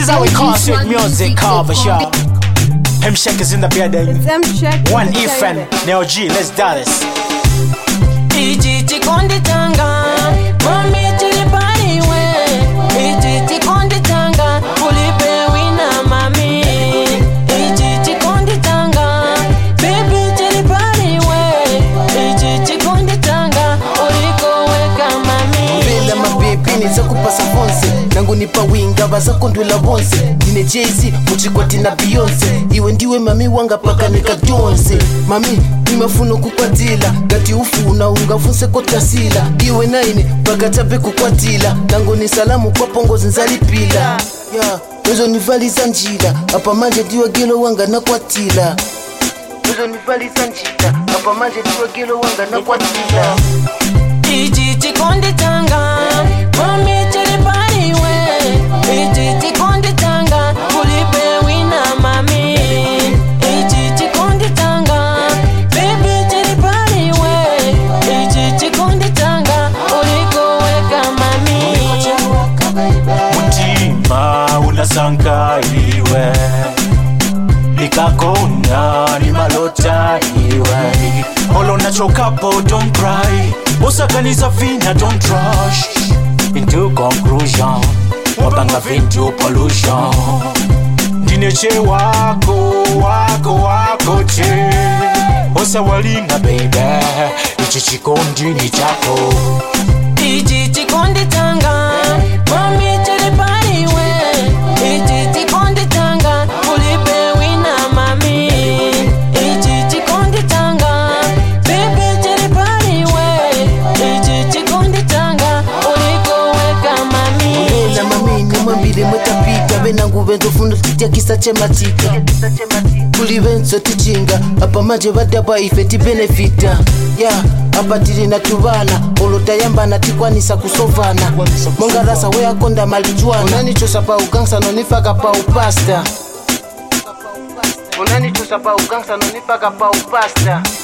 is how we call sweet music, cover shop. M-Check is in the building. It's M-Check. One Ethan, Neo G, let's do this. Ijiti kondi tanga, mami chili pari we. Ijiti kondi tanga, ulipe wina mami. Ijiti kondi tanga, baby chili pari we. Ijiti kondi tanga, uliko weka mami. Vela mababy niza kupasa fonse, nangu nipa winga baza kondwela bonse. Dine Jay-Z, muchikwati na Beyonce. Iwe ndiwe mami wanga paka nikadonse. Mami, nimafuno kukwatila, gati ufuna ungafunse kotasila. Iwe naine, paka tape kukwatila, nangu ni salamu kwa pongozi nzalipila. Wezo nivaliza njila, hapa manje diwa gelo wanga na kwatila. Wezo nivaliza njila, hapa manje diwa gelo wanga na kwatila. Ijiti kondi tanga, mami chili pari we. Ijiti kondi tanga, ulipe wina mami. Ijiti kondi tanga, baby chili pari we. Ijiti kondi tanga, uliko weka mami. Mutima unasanka iwe, nikakona ni malota iwe. Olo nachokapo don't cry, osakaniza vina don't rush into conclusion, wapanga vintu pollution. Ndineche wako che, osa walinga baby, ichi chikondi ni chako. Ijiti kondi tanga, mami chili pari we. Ijiti kondi tanga, ulipe wina mami. Ijiti kondi tanga, baby chili pari we. Ijiti kondi tanga, uliko weka mami. Ela mami nimwambile mwetapika, benangu benzo fundo titia kisa chematika. Kuli benzo tichinga, apa manje badaba ifeti benefita. Apa tiri na tubana, olota yamba na tikwanisa kusovana. Mongarasa wea konda malijuana. Unani chosa pa ugangsa nonifaka pa upasta. Unani chosa pa ugangsa nonifaka pa upasta.